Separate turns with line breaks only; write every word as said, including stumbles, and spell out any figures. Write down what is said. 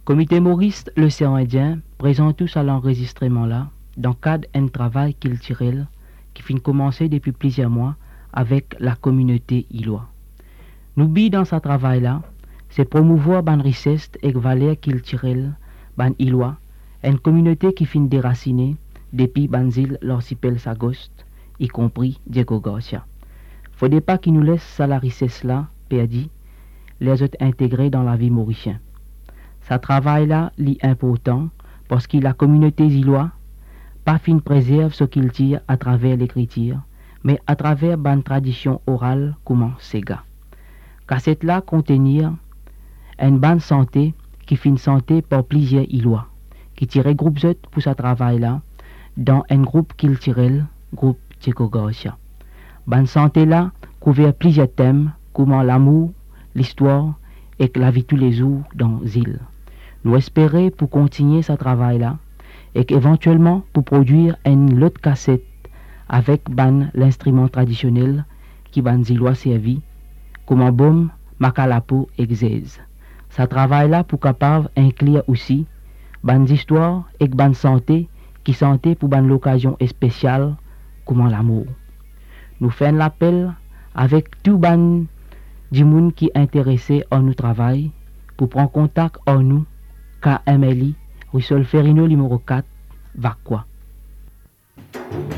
Comité Maurice, l'océan Indien, présente tous à l'enregistrement là, dans le cadre d'un travail culturel qui finit commencer depuis plusieurs mois avec la communauté Ilois. Nous bi dans ce travail là, c'est promouvoir ban richesse et valeur culturelle ban Ilois, une communauté qui finit déracinée depuis Banzil l'Orcipel Sagost, y compris Diego Garcia. Faudrait pas qu'il nous laisse ça la richesse là, perdue, les autres intégrés dans la vie mauricienne. Ce travail-là est important parce que la communauté Ilois pas fin préserve ce qu'il tire à travers l'écriture, mais à travers une tradition orale comme Sega. Cassette-là contenir une bonne santé qui fin santé par plusieurs Ilois, qui tirait groupe Z pour ce travail-là dans un groupe culturel, groupe Diego Garcia. Bonne santé-là couvert plusieurs thèmes comme l'amour, l'histoire et la vie tous les jours dans l'île. Nous espérons pour continuer ce travail-là et qu'éventuellement pour produire une autre cassette avec ban l'instrument traditionnel qui ban Zilois servi comme un baume, macalapo et xèze. Ce travail-là pour capable inclure aussi ban histoire et ban santé qui santé pour ban l'occasion spéciale comme l'amour. Nous faisons l'appel avec tout ban du monde qui est intéressé à nous travail pour prendre contact en nous K M L I, rue Solferino numéro quatre, Vacqua.